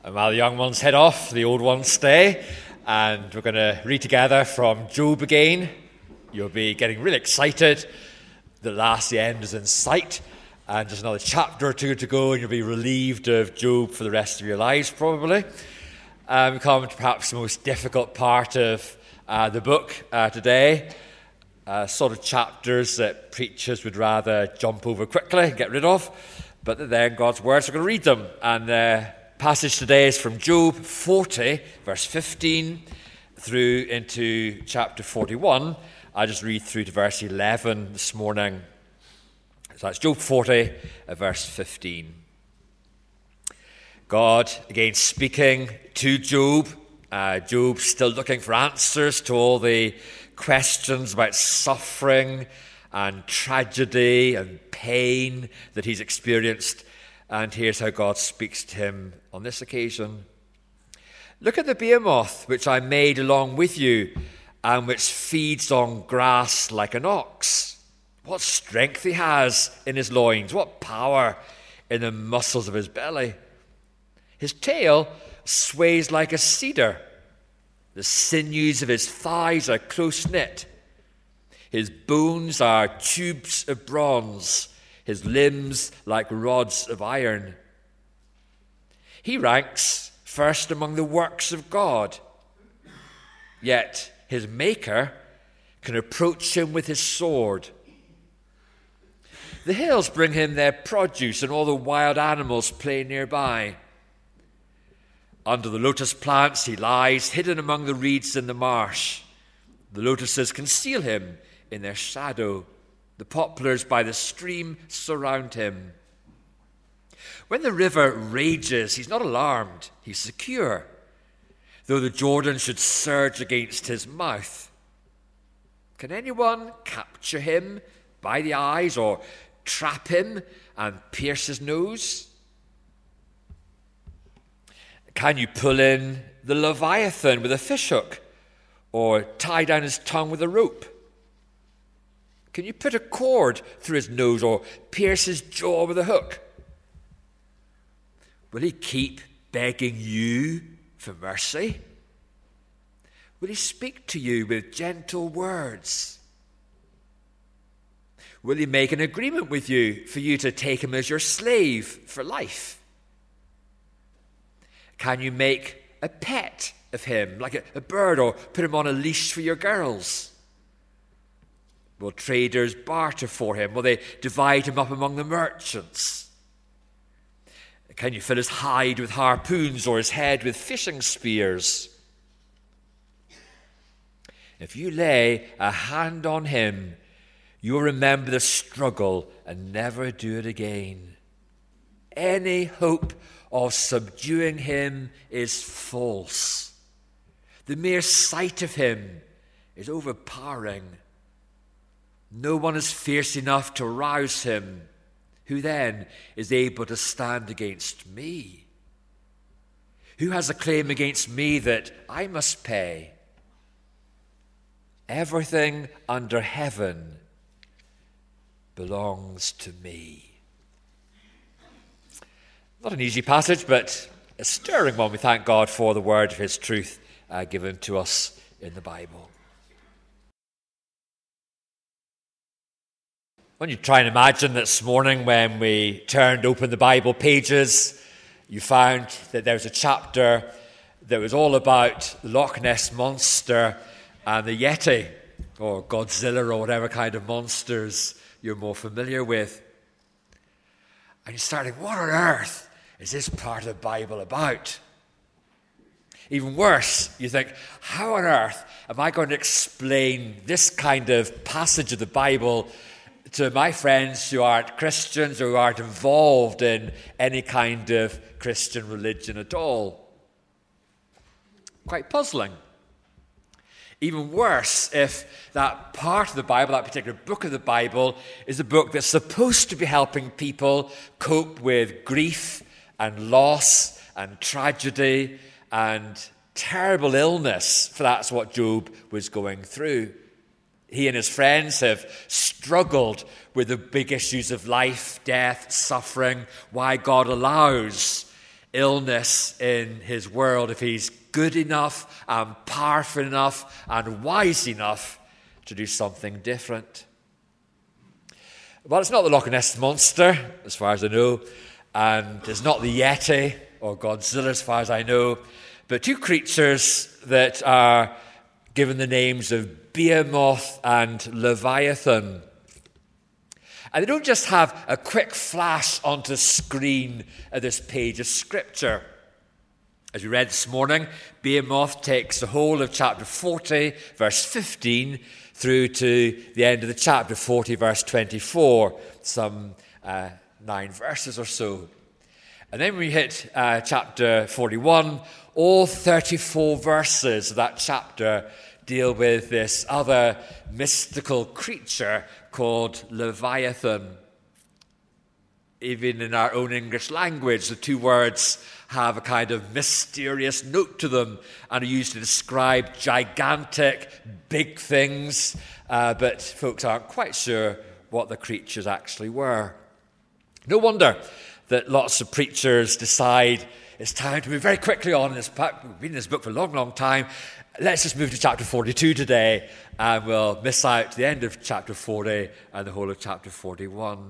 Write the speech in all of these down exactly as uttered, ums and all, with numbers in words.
And while the young ones head off, the old ones stay. And we're going to read together from Job again. You'll be getting really excited. The last, the end is in sight. And just another chapter or two to go, and you'll be relieved of Job for the rest of your lives, probably. Um, we come to perhaps the most difficult part of uh, the book uh, today. Uh, sort of chapters that preachers would rather jump over quickly and get rid of. But then God's words, we're going to read them. And the passage today is from Job forty, verse fifteen, through into chapter forty-one. I'll just read through to verse eleven this morning. So that's Job forty, verse fifteen. God, again, speaking to Job. Uh, Job still looking for answers to all the questions about suffering and tragedy and pain that he's experienced. And here's how God speaks to him on this occasion. Look at the behemoth which I made along with you, and which feeds on grass like an ox. What strength he has in his loins, what power in the muscles of his belly. His tail sways like a cedar. The sinews of his thighs are close-knit. His bones are tubes of bronze, his limbs like rods of iron. He ranks first among the works of God, yet his Maker can approach him with his sword. The hills bring him their produce, and all the wild animals play nearby. Under the lotus plants he lies, hidden among the reeds in the marsh. The lotuses conceal him in their shadow. The poplars by the stream surround him. When the river rages, he's not alarmed. He's secure, though the Jordan should surge against his mouth. Can anyone capture him by the eyes, or trap him and pierce his nose? Can you pull in the Leviathan with a fishhook, or tie down his tongue with a rope? Can you put a cord through his nose, or pierce his jaw with a hook? Will he keep begging you for mercy? Will he speak to you with gentle words? Will he make an agreement with you for you to take him as your slave for life? Can you make a pet of him, like a, a bird, or put him on a leash for your girls? Will traders barter for him? Will they divide him up among the merchants? Can you fill his hide with harpoons, or his head with fishing spears? If you lay a hand on him, you'll remember the struggle and never do it again. Any hope of subduing him is false. The mere sight of him is overpowering. No one is fierce enough to rouse him. Who then is able to stand against me? Who has a claim against me that I must pay? Everything under heaven belongs to me. Not an easy passage, but a stirring one. We thank God for the word of his truth uh, given to us in the Bible. When you try and imagine this morning when we turned open the Bible pages, you found that there was a chapter that was all about the Loch Ness Monster and the Yeti, or Godzilla, or whatever kind of monsters you're more familiar with. And you're starting, what on earth is this part of the Bible about? Even worse, you think, how on earth am I going to explain this kind of passage of the Bible to my friends who aren't Christians or who aren't involved in any kind of Christian religion at all? Quite puzzling. Even worse if that part of the Bible, that particular book of the Bible, is a book that's supposed to be helping people cope with grief and loss and tragedy and terrible illness, for that's what Job was going through. He and his friends have struggled with the big issues of life, death, suffering, why God allows illness in his world if he's good enough and powerful enough and wise enough to do something different. Well, it's not the Loch Ness Monster, as far as I know, and it's not the Yeti or Godzilla, as far as I know, but two creatures that are given the names of Behemoth and Leviathan. And they don't just have a quick flash onto the screen of this page of Scripture. As we read this morning, Behemoth takes the whole of chapter forty, verse fifteen, through to the end of the chapter, forty, verse twenty-four, some uh, nine verses or so. And then we hit uh, chapter forty-one, all thirty-four verses of that chapter deal with this other mystical creature called Leviathan. Even in our own English language, the two words have a kind of mysterious note to them and are used to describe gigantic, big things, uh, but folks aren't quite sure what the creatures actually were. No wonder that lots of preachers decide it's time to move very quickly on in this book. We've been in this book for a long, long time. Let's just move to chapter forty-two today, and we'll miss out the end of chapter forty and the whole of chapter forty-one.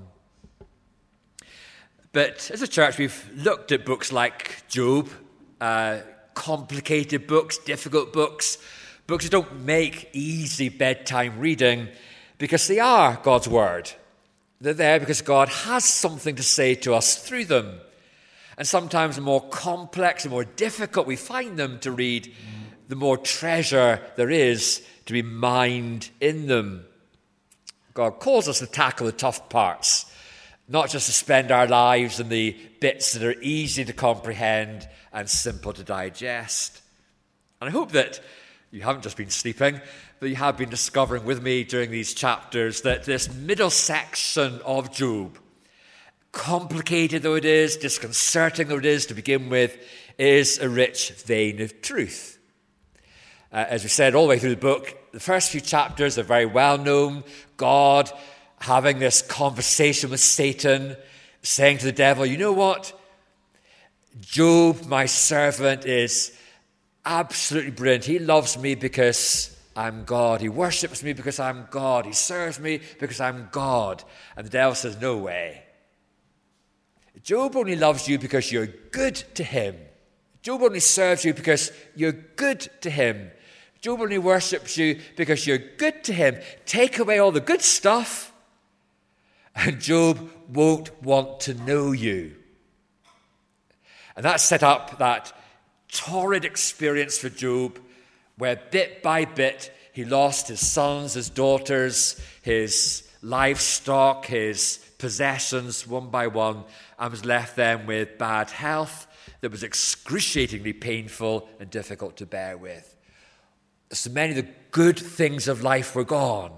But as a church, we've looked at books like Job, uh, complicated books, difficult books, books that don't make easy bedtime reading because they are God's word. They're there because God has something to say to us through them. And sometimes the more complex and more difficult we find them to read, the more treasure there is to be mined in them. God calls us to tackle the tough parts, not just to spend our lives in the bits that are easy to comprehend and simple to digest. And I hope that you haven't just been sleeping, but you have been discovering with me during these chapters that this middle section of Job, complicated though it is, disconcerting though it is to begin with, is a rich vein of truth. Uh, as we said all the way through the book, the first few chapters are very well known. God having this conversation with Satan, saying to the devil, you know what? Job, my servant, is absolutely brilliant. He loves me because I'm God. He worships me because I'm God. He serves me because I'm God. And the devil says, no way. Job only loves you because you're good to him. Job only serves you because you're good to him. Job only worships you because you're good to him. Take away all the good stuff, and Job won't want to know you. And that set up that torrid experience for Job, where bit by bit he lost his sons, his daughters, his livestock, his possessions one by one, and was left then with bad health that was excruciatingly painful and difficult to bear with. So many of the good things of life were gone.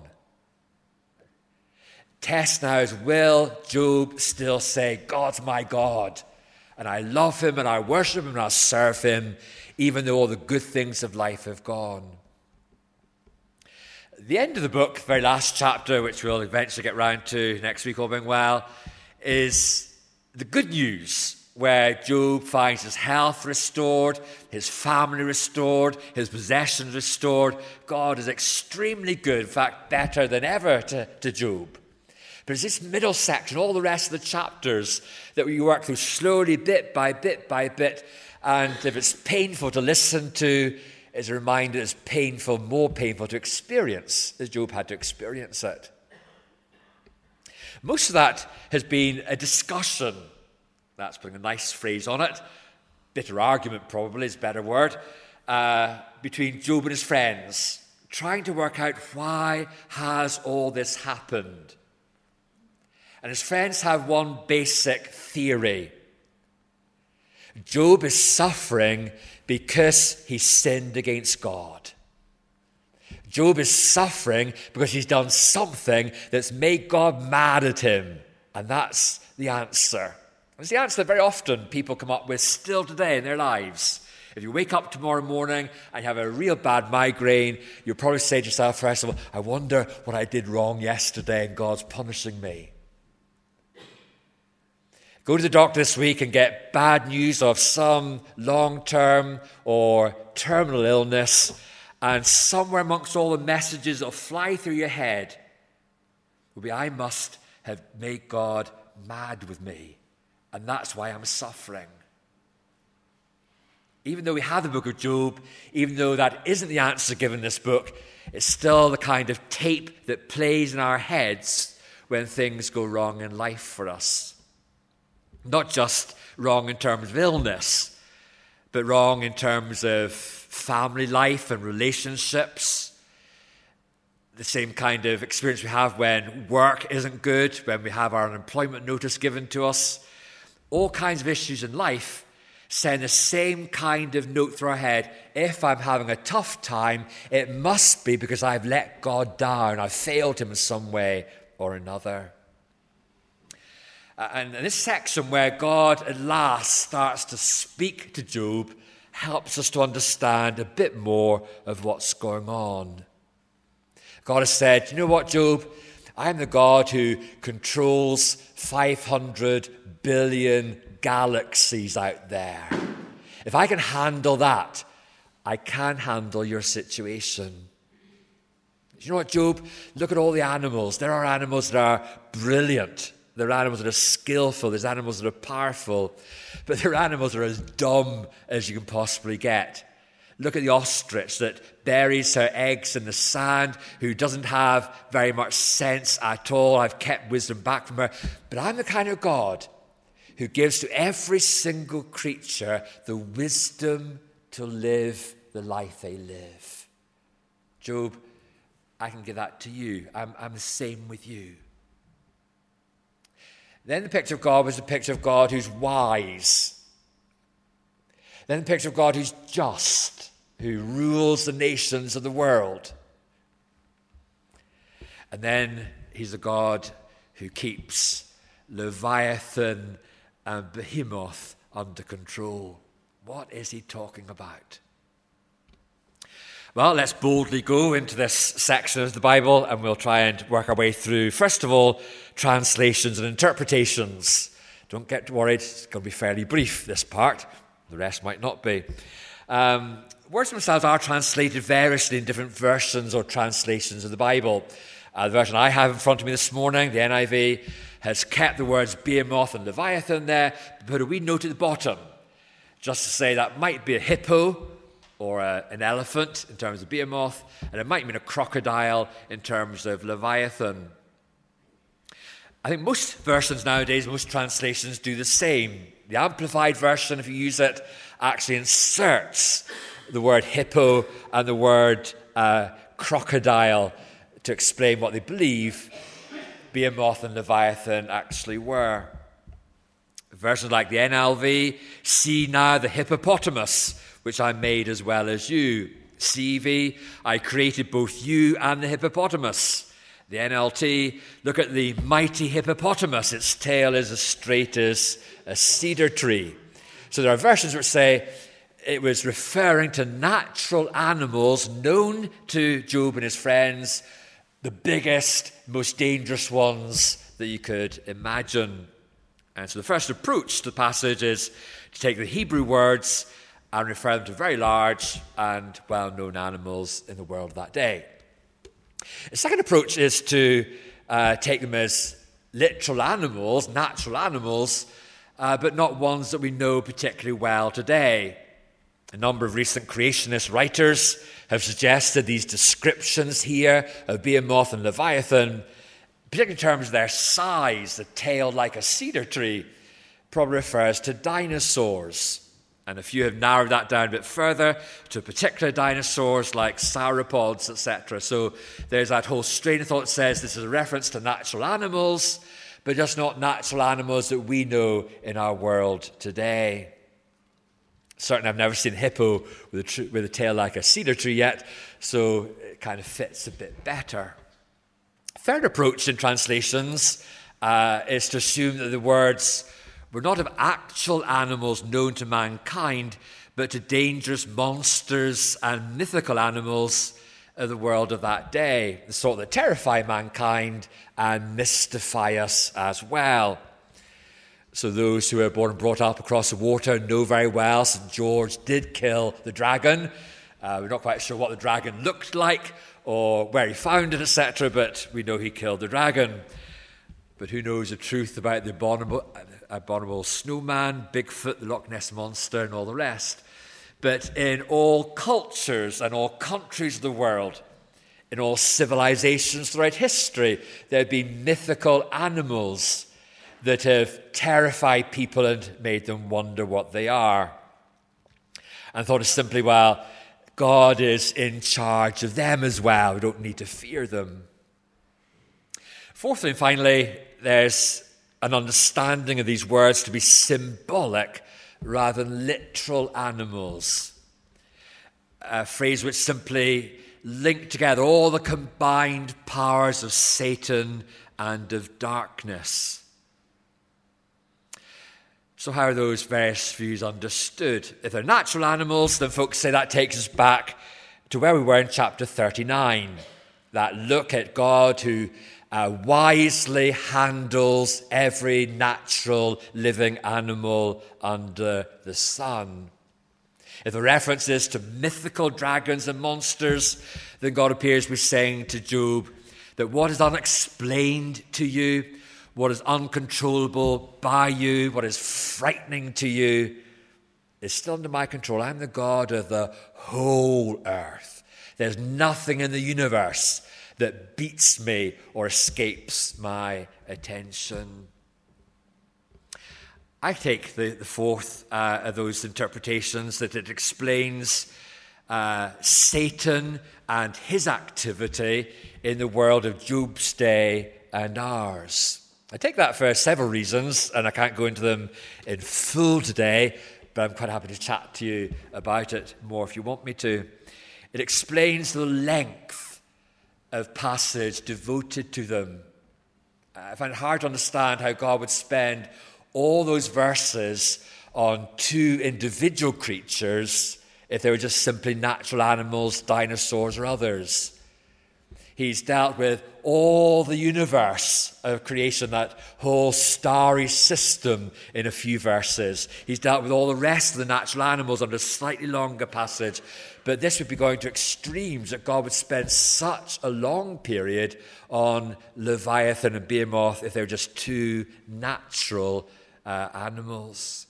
Test now is, will Job still say, God's my God, and I love him and I worship him and I serve him, even though all the good things of life have gone? The end of the book, the very last chapter, which we'll eventually get round to next week, all being well, is the good news, where Job finds his health restored, his family restored, his possessions restored. God is extremely good, in fact, better than ever to, to Job. But it's this middle section, all the rest of the chapters, that we work through slowly, bit by bit by bit. And if it's painful to listen to, it's a reminder it's painful, more painful to experience, as Job had to experience it. Most of that has been a discussion. That's putting a nice phrase on it. Bitter argument probably is a better word. Uh, between Job and his friends, trying to work out why has all this happened. And his friends have one basic theory. Job is suffering because he sinned against God. Job is suffering because he's done something that's made God mad at him. And that's the answer. It's the answer that very often people come up with still today in their lives. If you wake up tomorrow morning and you have a real bad migraine, you'll probably say to yourself, first of all, I wonder what I did wrong yesterday and God's punishing me. Go to the doctor this week and get bad news of some long-term or terminal illness, and somewhere amongst all the messages that will fly through your head will be, I must have made God mad with me, and that's why I'm suffering. Even though we have the book of Job, even though that isn't the answer given in this book, it's still the kind of tape that plays in our heads when things go wrong in life for us. Not just wrong in terms of illness, but wrong in terms of family life and relationships. The same kind of experience we have when work isn't good, when we have our unemployment notice given to us. All kinds of issues in life send the same kind of note through our head. If I'm having a tough time, it must be because I've let God down. I've failed him in some way or another. And this section where God at last starts to speak to Job helps us to understand a bit more of what's going on. God has said, you know what, Job? I am the God who controls five hundred billion galaxies out there. If I can handle that, I can handle your situation. You know what, Job? Look at all the animals. There are animals that are brilliant. There are animals that are skillful. There's animals that are powerful. But there are animals that are as dumb as you can possibly get. Look at the ostrich that buries her eggs in the sand, who doesn't have very much sense at all. I've kept wisdom back from her. But I'm the kind of God who gives to every single creature the wisdom to live the life they live. Job, I can give that to you. I'm, I'm the same with you. Then the picture of God was the picture of God who's wise. Then the picture of God who's just, who rules the nations of the world. And then he's a God who keeps Leviathan and Behemoth under control. What is he talking about? Well, let's boldly go into this section of the Bible and we'll try and work our way through, first of all, translations and interpretations. Don't get worried, it's going to be fairly brief, this part. The rest might not be. Um, words themselves are translated variously in different versions or translations of the Bible. Uh, the version I have in front of me this morning, the N I V, has kept the words Behemoth and Leviathan there, but put a wee note at the bottom, just to say that might be a hippo or a, an elephant in terms of Behemoth, and it might mean a crocodile in terms of Leviathan. I think most versions nowadays, most translations do the same. The Amplified version, if you use it, actually inserts the word hippo and the word uh, crocodile to explain what they believe Behemoth and Leviathan actually were. Versions like the N L V, see now the hippopotamus, which I made as well as you. C V, I created both you and the hippopotamus. The N L T, look at the mighty hippopotamus. Its tail is as straight as a cedar tree. So there are versions which say it was referring to natural animals known to Job and his friends, the biggest, most dangerous ones that you could imagine. And so the first approach to the passage is to take the Hebrew words and refer them to very large and well-known animals in the world of that day. The second approach is to uh, take them as literal animals, natural animals, uh, but not ones that we know particularly well today. A number of recent creationist writers have suggested these descriptions here of Behemoth and Leviathan, particularly in terms of their size, the tail like a cedar tree, probably refers to dinosaurs. And a few have narrowed that down a bit further to particular dinosaurs like sauropods, et cetera. So there's that whole strain of thought that says this is a reference to natural animals, but just not natural animals that we know in our world today. Certainly I've never seen a hippo with a, tr- with a tail like a cedar tree yet, so it kind of fits a bit better. Third approach in translations uh, is to assume that the words were not of actual animals known to mankind, but to dangerous monsters and mythical animals of the world of that day, the sort that terrify mankind and mystify us as well. So those who were born and brought up across the water know very well Saint George did kill the dragon. Uh, we're not quite sure what the dragon looked like or where he found it, et cetera, but we know he killed the dragon. But who knows the truth about the abominable, abominable snowman, Bigfoot, the Loch Ness Monster, and all the rest? But in all cultures and all countries of the world, in all civilizations throughout history, there have been mythical animals that have terrified people and made them wonder what they are. And thought is simply, well, God is in charge of them as well. We don't need to fear them. Fourthly and finally, there's an understanding of these words to be symbolic rather than literal animals. A phrase which simply link together all the combined powers of Satan and of darkness. So how are those various views understood? If they're natural animals, then folks say that takes us back to where we were in chapter thirty-nine. That look at God who uh, wisely handles every natural living animal under the sun. If the reference is to mythical dragons and monsters, then God appears to be saying to Job that what is unexplained to you, what is uncontrollable by you, what is frightening to you, is still under my control. I'm the God of the whole earth. There's nothing in the universe that beats me or escapes my attention. I take the, the fourth uh, of those interpretations, that it explains uh, Satan and his activity in the world of Job's day and ours. I take that for several reasons, and I can't go into them in full today, but I'm quite happy to chat to you about it more if you want me to. It explains the length of passage devoted to them. I find it hard to understand how God would spend all those verses on two individual creatures if they were just simply natural animals, dinosaurs, or others. He's dealt with all the universe of creation, that whole starry system, in a few verses. He's dealt with all the rest of the natural animals under a slightly longer passage. But this would be going to extremes, that God would spend such a long period on Leviathan and Behemoth if they were just two natural uh, animals.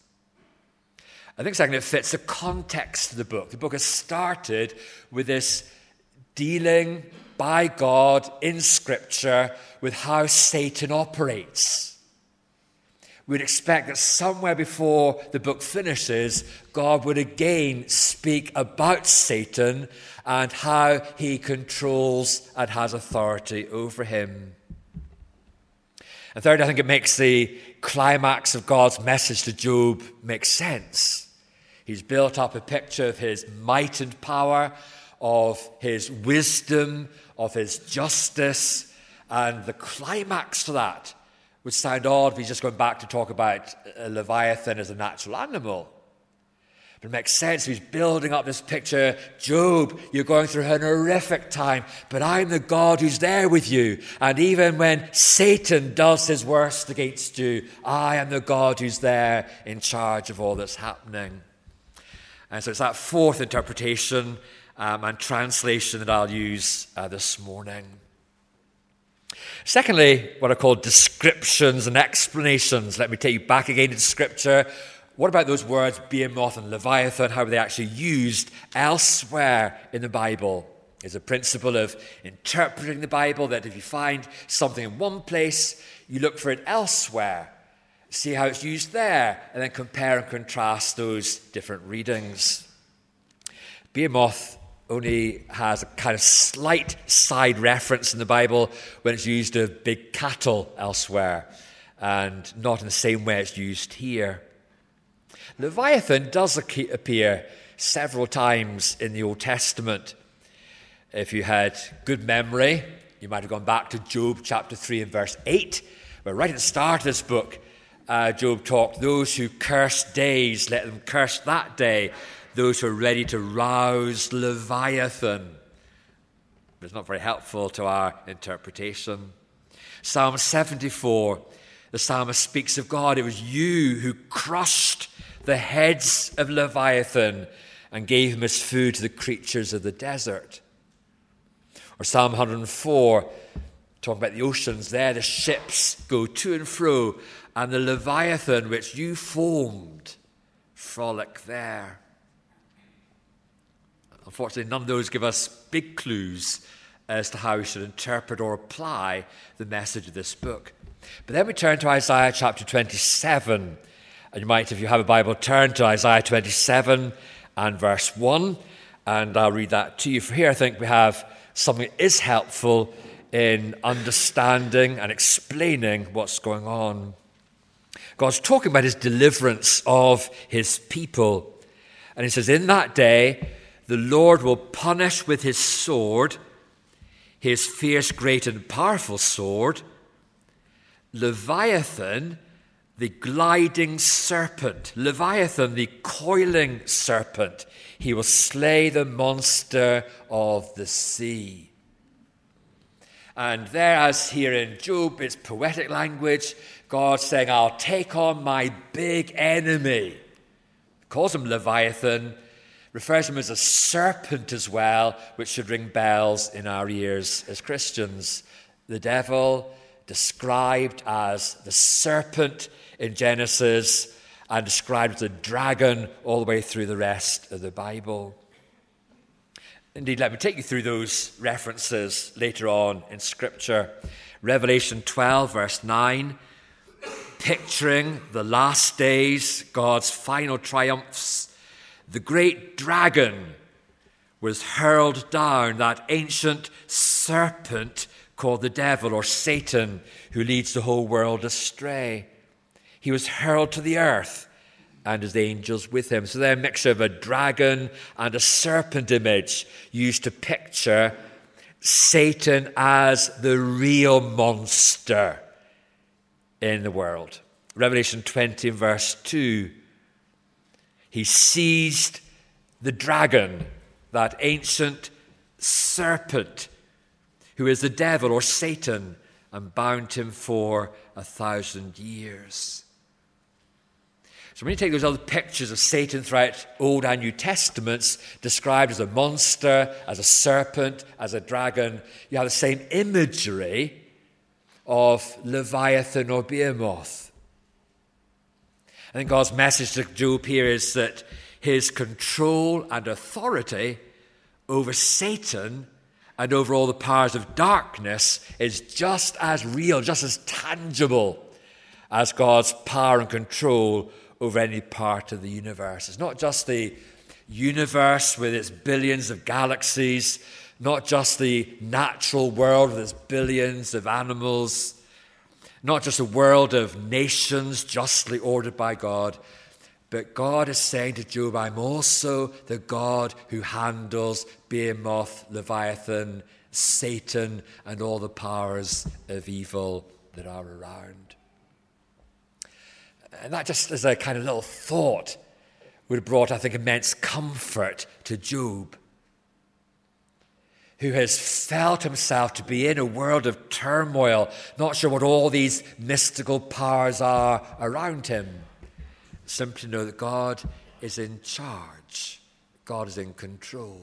I think secondly, it fits the context of the book. The book has started with this dealing by God in Scripture with how Satan operates. We'd expect that somewhere before the book finishes, God would again speak about Satan and how he controls and has authority over him. And third, I think it makes the climax of God's message to Job make sense. He's built up a picture of his might and power, of his wisdom, of his justice, and the climax to that would sound odd if he's just going back to talk about a Leviathan as a natural animal. But it makes sense. He's building up this picture. Job, you're going through an horrific time, but I'm the God who's there with you. And even when Satan does his worst against you, I am the God who's there in charge of all that's happening. And so it's that fourth interpretation um, and translation that I'll use uh, this morning. Secondly, what are called descriptions and explanations. Let me take you back again to Scripture. What about those words, Behemoth and Leviathan? How are they actually used elsewhere in the Bible? There's a principle of interpreting the Bible, that if you find something in one place, you look for it elsewhere, see how it's used there, and then compare and contrast those different readings. Behemoth only has a kind of slight side reference in the Bible when it's used of big cattle elsewhere, and not in the same way it's used here. Leviathan does appear several times in the Old Testament. If you had good memory, you might have gone back to Job chapter three and verse eight, where right at the start of this book, uh, Job talked, those who curse days, let them curse that day. Those who are ready to rouse Leviathan. But it's not very helpful to our interpretation. Psalm seventy-four The psalmist speaks of God. It was you who crushed the heads of Leviathan and gave him as food to the creatures of the desert. Or Psalm one hundred four, talking about the oceans there, the ships go to and fro, and the Leviathan which you formed frolic there. Unfortunately, none of those give us big clues as to how we should interpret or apply the message of this book. But then we turn to Isaiah chapter twenty-seven. And you might, if you have a Bible, turn to Isaiah twenty-seven and verse one. And I'll read that to you. For here I think we have something that is helpful in understanding and explaining what's going on. God's talking about his deliverance of his people. And he says, in that day, the Lord will punish with his sword, his fierce, great, and powerful sword, Leviathan, the gliding serpent, Leviathan, the coiling serpent. He will slay the monster of the sea. And there, as here in Job, it's poetic language. God saying, I'll take on my big enemy. Calls him Leviathan, refers to him as a serpent as well, which should ring bells in our ears as Christians. The devil, described as the serpent in Genesis and described as a dragon all the way through the rest of the Bible. Indeed, let me take you through those references later on in Scripture. Revelation twelve, verse nine, picturing the last days, God's final triumphs. The great dragon was hurled down, that ancient serpent called the devil or Satan, who leads the whole world astray. He was hurled to the earth, and his angels with him. So they're a mixture of a dragon and a serpent image used to picture Satan as the real monster in the world. Revelation twenty, verse two. He seized the dragon, that ancient serpent, who is the devil or Satan, and bound him for a thousand years. So when you take those other pictures of Satan throughout Old and New Testaments, described as a monster, as a serpent, as a dragon, you have the same imagery of Leviathan or Behemoth. I think God's message to Job here is that his control and authority over Satan and over all the powers of darkness is just as real, just as tangible as God's power and control over any part of the universe. It's not just the universe with its billions of galaxies, not just the natural world with its billions of animals, not just a world of nations justly ordered by God, but God is saying to Job, I'm also the God who handles Behemoth, Leviathan, Satan, and all the powers of evil that are around. And that just as a kind of little thought would have brought, I think, immense comfort to Job, who has felt himself to be in a world of turmoil, not sure what all these mystical powers are around him. Simply know that God is in charge. God is in control.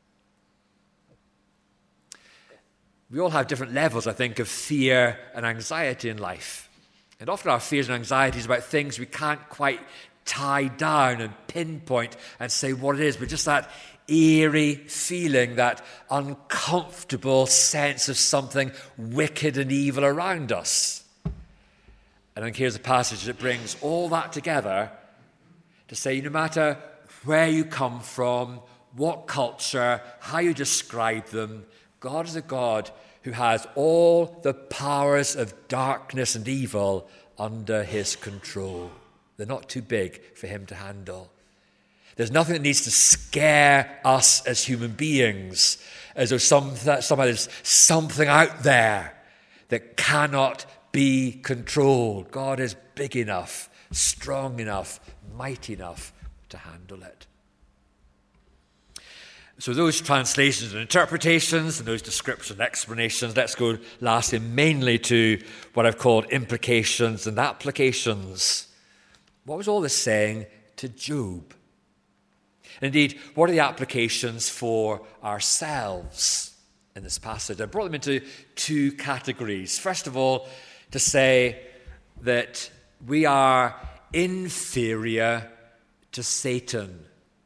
We all have different levels, I think, of fear and anxiety in life. And often our fears and anxieties about things we can't quite tie down and pinpoint and say what it is, but just that eerie feeling, that uncomfortable sense of something wicked and evil around us. And I think here's a passage that brings all that together to say, no matter where you come from, what culture, how you describe them, God is a God who has all the powers of darkness and evil under his control. They're not too big for him to handle. There's nothing that needs to scare us as human beings, as though some, somehow there's something out there that cannot be controlled. God is big enough, strong enough, mighty enough to handle it. So those translations and interpretations and those descriptions and explanations, let's go lastly mainly to what I've called implications and applications. What was all this saying to Job? Indeed, what are the applications for ourselves in this passage? I brought them into two categories. First of all, to say that we are inferior to Satan.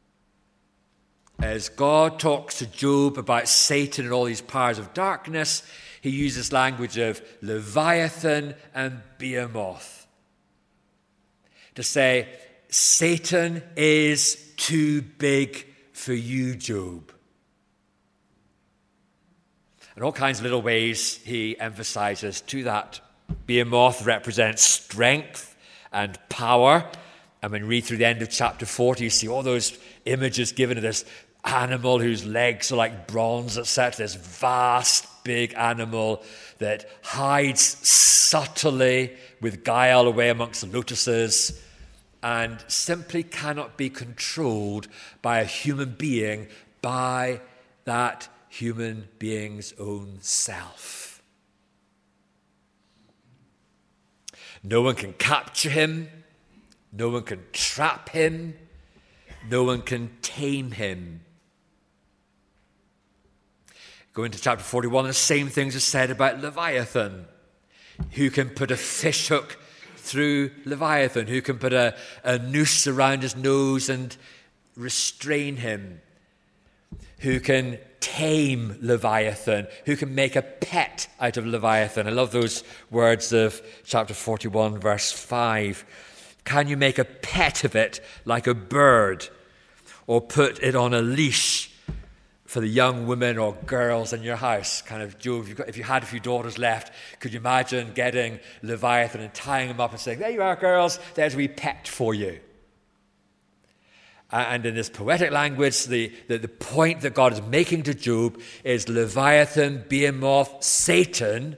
As God talks to Job about Satan and all these powers of darkness, he uses language of Leviathan and Behemoth to say, Satan is too big for you, Job. In all kinds of little ways, he emphasizes to that. Behemoth represents strength and power. And when you read through the end of chapter forty, you see all those images given of this animal whose legs are like bronze, et cetera. This vast, big animal that hides subtly with guile away amongst the lotuses and simply cannot be controlled by a human being, by that human being's own self. No one can capture him. No one can trap him. No one can tame him. Go into chapter forty-one, the same things are said about Leviathan. Who can put a fish hook through Leviathan? Who can put a, a noose around his nose and restrain him? Who can tame Leviathan? Who can make a pet out of Leviathan? I love those words of chapter forty-one, verse five. Can you make a pet of it like a bird, or put it on a leash for the young women or girls in your house? Kind of, Job, if, you've got, if you had a few daughters left, could you imagine getting Leviathan and tying them up and saying, there you are, girls, there's a wee pet for you? And in this poetic language, the, the, the point that God is making to Job is Leviathan, Behemoth, Satan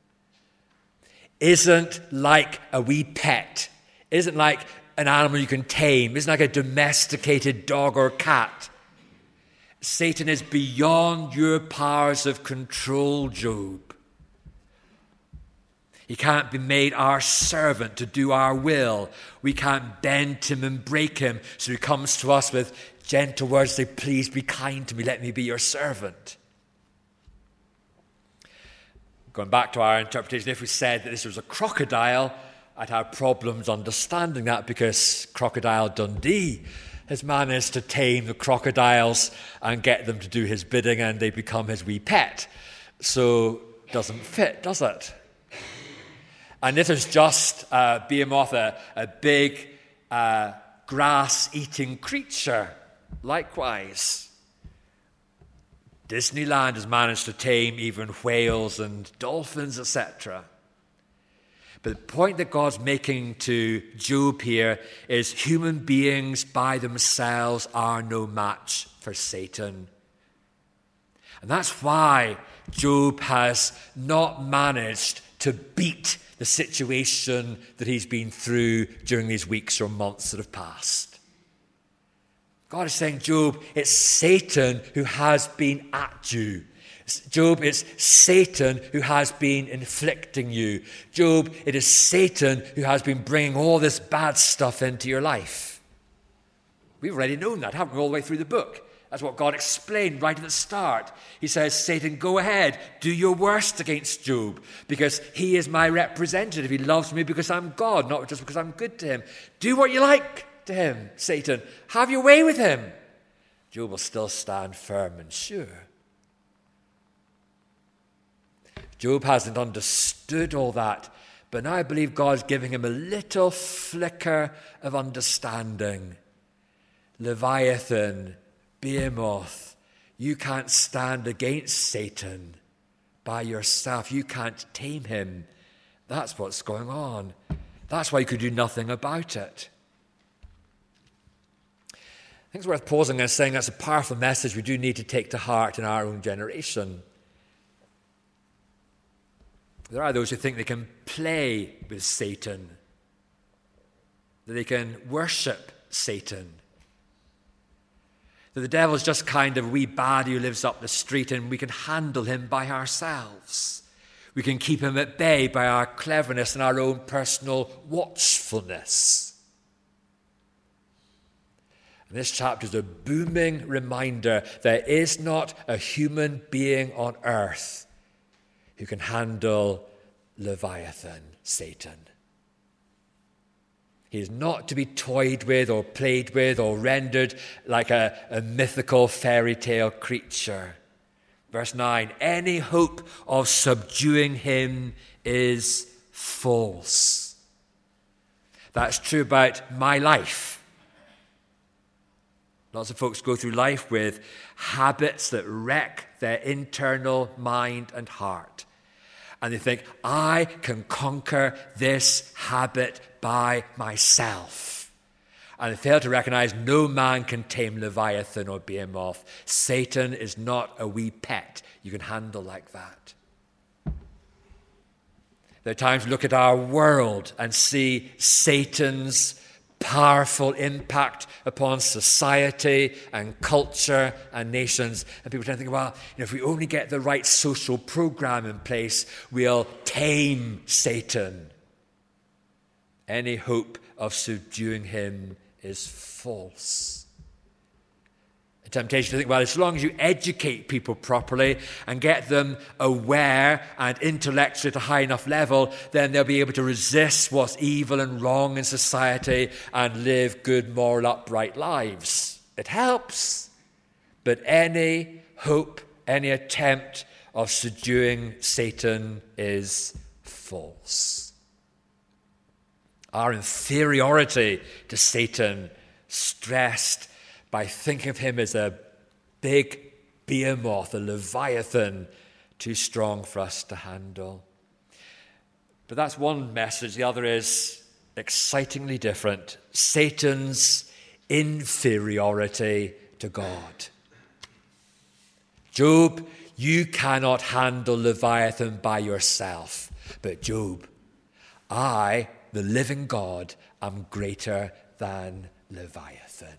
isn't like a wee pet, isn't like an animal you can tame, isn't like a domesticated dog or cat. Satan is beyond your powers of control, Job. He can't be made our servant to do our will. We can't bend him and break him. So he comes to us with gentle words, say, please be kind to me, let me be your servant. Going back to our interpretation, if we said that this was a crocodile, I'd have problems understanding that, because Crocodile Dundee has managed to tame the crocodiles and get them to do his bidding, and they become his wee pet. So it doesn't fit, does it? And this is just uh, Behemoth, a, a big uh, grass-eating creature. Likewise, Disneyland has managed to tame even whales and dolphins, et cetera. But the point that God's making to Job here is human beings by themselves are no match for Satan. And that's why Job has not managed to beat the situation that he's been through during these weeks or months that have passed. God is saying, Job, it's Satan who has been at you. Job, it's Satan who has been inflicting you. Job, it is Satan who has been bringing all this bad stuff into your life. We've already known that, haven't we, all the way through the book? That's what God explained right at the start. He says, Satan, go ahead, do your worst against Job, because he is my representative. He loves me because I'm God, not just because I'm good to him. Do what you like to him, Satan. Have your way with him. Job will still stand firm and sure. Job hasn't understood all that, but now I believe God's giving him a little flicker of understanding. Leviathan, Behemoth, you can't stand against Satan by yourself. You can't tame him. That's what's going on. That's why you could do nothing about it. I think it's worth pausing and saying that's a powerful message we do need to take to heart in our own generation. There are those who think they can play with Satan, that they can worship Satan. That the devil's just kind of a wee baddie who lives up the street and we can handle him by ourselves. We can keep him at bay by our cleverness and our own personal watchfulness. And this chapter is a booming reminder there is not a human being on earth who can handle Leviathan, Satan. He is not to be toyed with or played with or rendered like a, a mythical fairy tale creature. Verse nine, any hope of subduing him is false. That's true about my life. Lots of folks go through life with habits that wreck their internal mind and heart. And they think, I can conquer this habit by myself. And they fail to recognize no man can tame Leviathan or Behemoth. Satan is not a wee pet you can handle like that. There are times we look at our world and see Satan's powerful impact upon society and culture and nations. And people tend to think, well, you know, if we only get the right social program in place, we'll tame Satan. Any hope of subduing him is false. A temptation to think, well, as long as you educate people properly and get them aware and intellectually at a high enough level, then they'll be able to resist what's evil and wrong in society and live good, moral, upright lives. It helps. But any hope, any attempt of subduing Satan is false. Our inferiority to Satan, stressed by thinking of him as a big behemoth, a leviathan, too strong for us to handle. But that's one message. The other is excitingly different. Satan's inferiority to God. Job, you cannot handle Leviathan by yourself. But Job, I, the living God, am greater than Leviathan.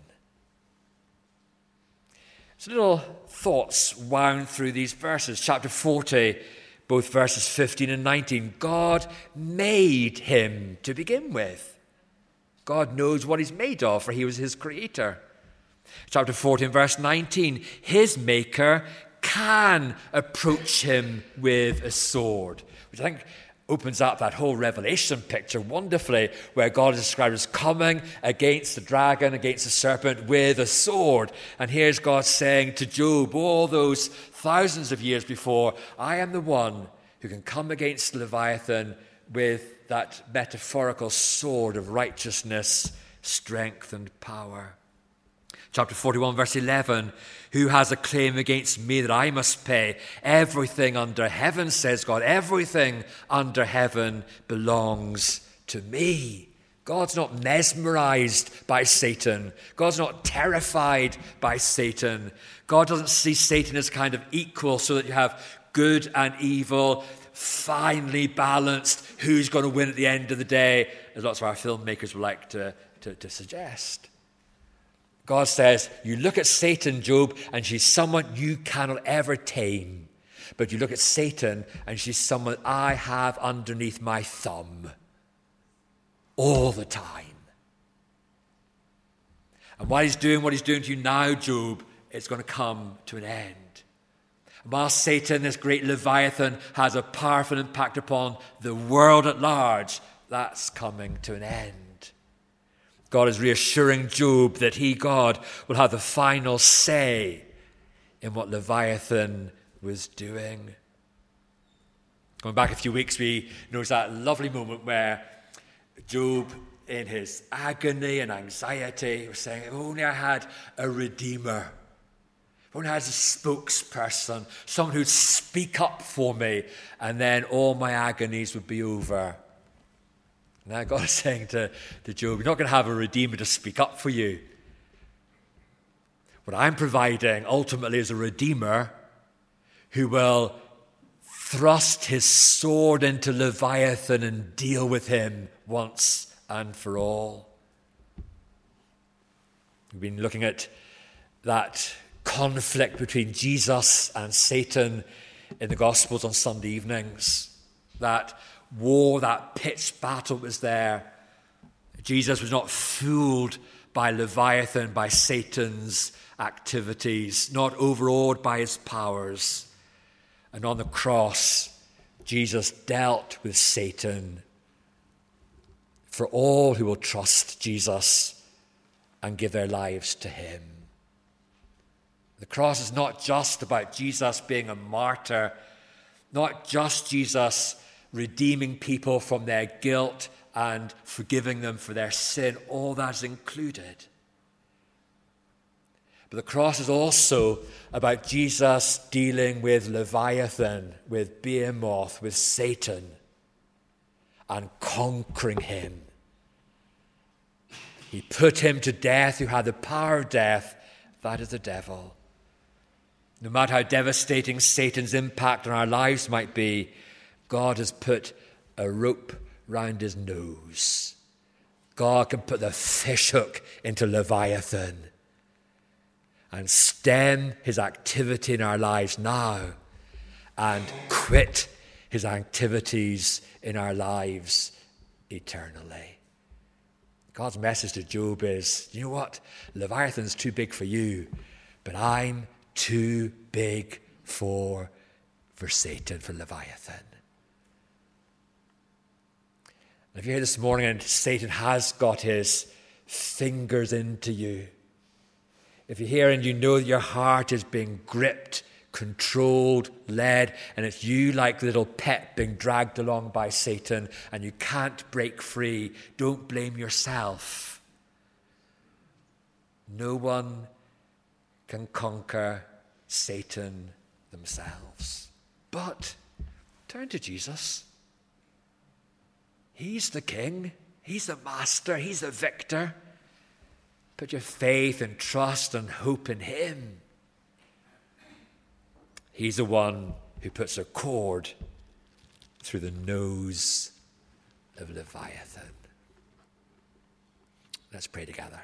So little thoughts wound through these verses. Chapter forty, both verses fifteen and nineteen. God made him to begin with. God knows what he's made of, for he was his creator. Chapter fourteen, verse nineteen. His maker can approach him with a sword, which I think opens up that whole Revelation picture wonderfully, where God is described as coming against the dragon, against the serpent with a sword. And here's God saying to Job all those thousands of years before, I am the one who can come against Leviathan with that metaphorical sword of righteousness, strength, and power. Chapter forty-one, verse eleven, who has a claim against me that I must pay? Everything under heaven, says God, everything under heaven belongs to me. God's not mesmerized by Satan. God's not terrified by Satan. God doesn't see Satan as kind of equal so that you have good and evil, finely balanced, who's going to win at the end of the day, as lots of our filmmakers would like to, to, to suggest. God says, you look at Satan, Job, and she's someone you cannot ever tame. But you look at Satan, and she's someone I have underneath my thumb all the time. And while he's doing what he's doing to you now, Job, it's going to come to an end. And while Satan, this great Leviathan, has a powerful impact upon the world at large, that's coming to an end. God is reassuring Job that he, God, will have the final say in what Leviathan was doing. Going back a few weeks, we noticed that lovely moment where Job, in his agony and anxiety, was saying, if only I had a redeemer. If only I had a spokesperson, someone who'd speak up for me, and then all my agonies would be over. Now God is saying to, to Job, you're not going to have a redeemer to speak up for you. What I'm providing ultimately is a redeemer who will thrust his sword into Leviathan and deal with him once and for all. We've been looking at that conflict between Jesus and Satan in the Gospels on Sunday evenings. That war, that pitched battle was there. Jesus was not fooled by Leviathan, by Satan's activities, not overawed by his powers. And on the cross, Jesus dealt with Satan for all who will trust Jesus and give their lives to him. The cross is not just about Jesus being a martyr, not just Jesus redeeming people from their guilt and forgiving them for their sin. All that is included. But the cross is also about Jesus dealing with Leviathan, with Behemoth, with Satan, and conquering him. He put him to death who had the power of death, that is the devil. No matter how devastating Satan's impact on our lives might be, God has put a rope round his nose. God can put the fishhook into Leviathan and stem his activity in our lives now and quit his activities in our lives eternally. God's message to Job is, you know what? Leviathan's too big for you, but I'm too big for, for Satan, for Leviathan. And if you're here this morning and Satan has got his fingers into you, if you're here and you know that your heart is being gripped, controlled, led, and it's you like the little pet being dragged along by Satan and you can't break free, don't blame yourself. No one can conquer Satan themselves. But turn to Jesus. He's the king. He's the master. He's the victor. Put your faith and trust and hope in him. He's the one who puts a cord through the nose of Leviathan. Let's pray together.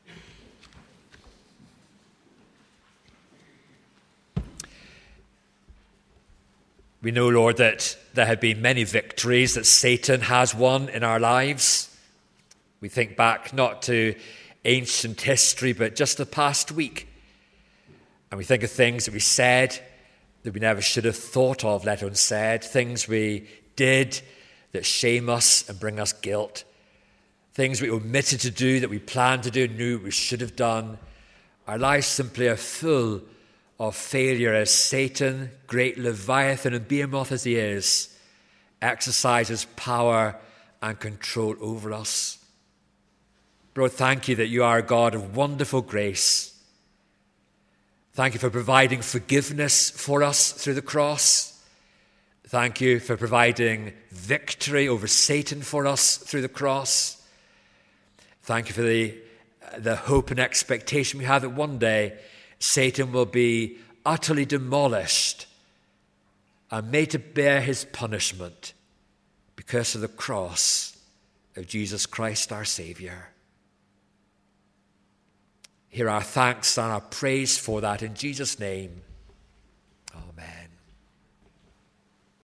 We know, Lord, that there have been many victories that Satan has won in our lives. We think back not to ancient history, but just the past week. And we think of things that we said that we never should have thought of, let alone said. Things we did that shame us and bring us guilt. Things we omitted to do that we planned to do, knew we should have done. Our lives simply are full of failure as Satan, great Leviathan and Behemoth as he is, exercises power and control over us. Lord, thank you that you are a God of wonderful grace. Thank you for providing forgiveness for us through the cross. Thank you for providing victory over Satan for us through the cross. Thank you for the, the hope and expectation we have that one day Satan will be utterly demolished and made to bear his punishment because of the cross of Jesus Christ our Saviour. Hear our thanks and our praise for that in Jesus' name.